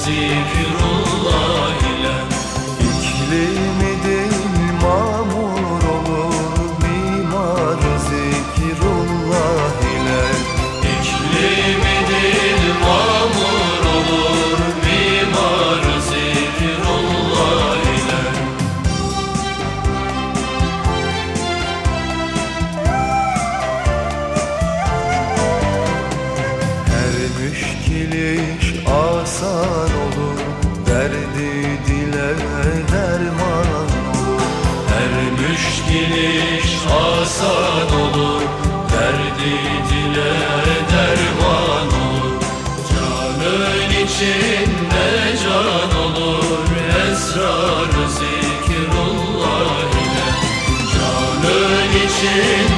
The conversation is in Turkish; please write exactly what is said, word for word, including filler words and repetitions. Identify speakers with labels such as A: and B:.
A: zikrullah ile.
B: İklimi dil mamur olur, mimar zikrullah ile.
A: İklimi dil mamur olur, mimar zikrullah ile.
B: Her müşkil iş asan olur, derdi dile derman olur.
A: Her müşkil iş asan olur, derdi dile derman olur. Canın içinde can olur, esrar zikrullah ile. Canın içinde